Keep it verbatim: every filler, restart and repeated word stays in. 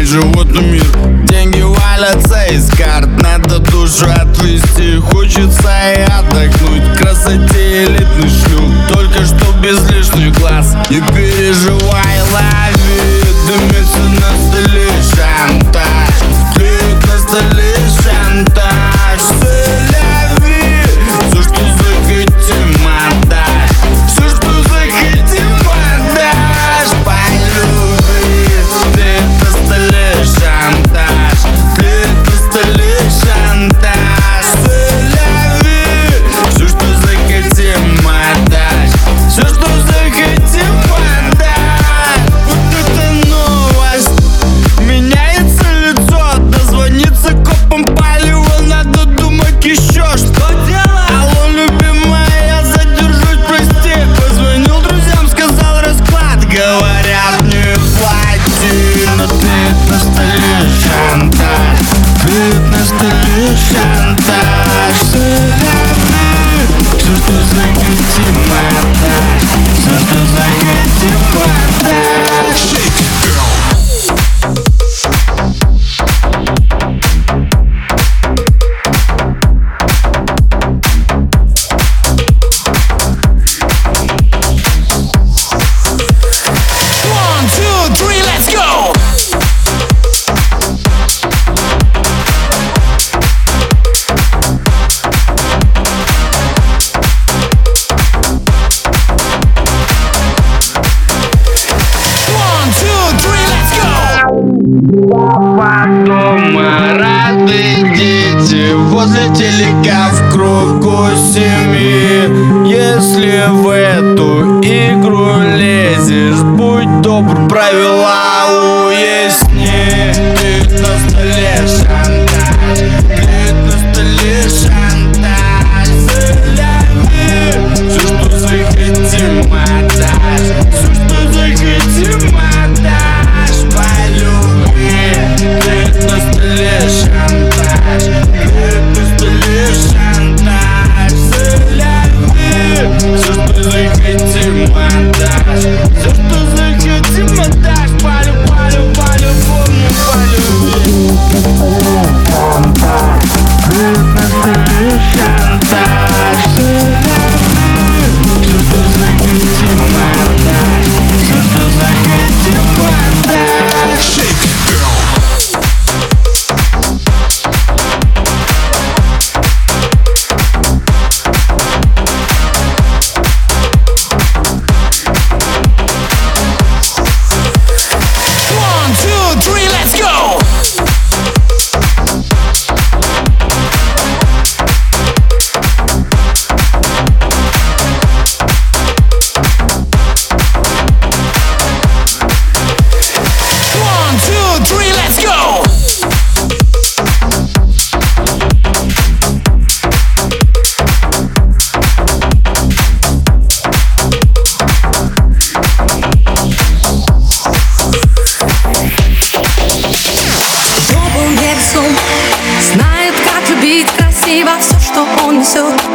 животный мир. Деньги валятся из карт, надо душу отвести. Хочется и отдохнуть, красоте элитный шлюх, только что без лишних глаз. Не переживай, лови, дымится на столе шантаж, тлеет на столе шантаж. Соляви, все, что захотим, отдашь, все, что захотим, отдашь. Полюби, тлеет на столе шантаж, тлеет на столе шантаж. Соляви, все, что захотим, отдашь, все, что захотим, отдашь. Вот это новость, меняется лицо, дозвониться копам палево, надо думать еще что делать. Алло, любимая, я задержусь, прости. Позвонил друзьям, сказал расклад, говорят не плати. Но тлеет на столе шантаж, тлеет на столе шантаж. Соляви, все, что захотим, отдашь, все, что захотим, отдашь. One, two, three, let's go! One, two, three, let's go! Дома рады дети, возле телека в кругу семьи. Если в эту игру лезешь, будь добр, правила уясни. Тлеет на столе шантаж, тлеет на столе шантаж. Соляви, все, что захотим, отдашь, все, что захотим, отдашь. Полюби, тлеет на столе шантаж, тлеет на столе шантаж. Соляви, все, что захотим, отдашь, все, что захотим, отдашь. Полю, полю, по-любому, полюби. Тлеет на столе шантаж. Соляви, все, что захотим, отдашь, все, что захотим, отдашь. One, two, three, let's go! One, two, three, let's go! Знает, как любить красиво все, что он несет.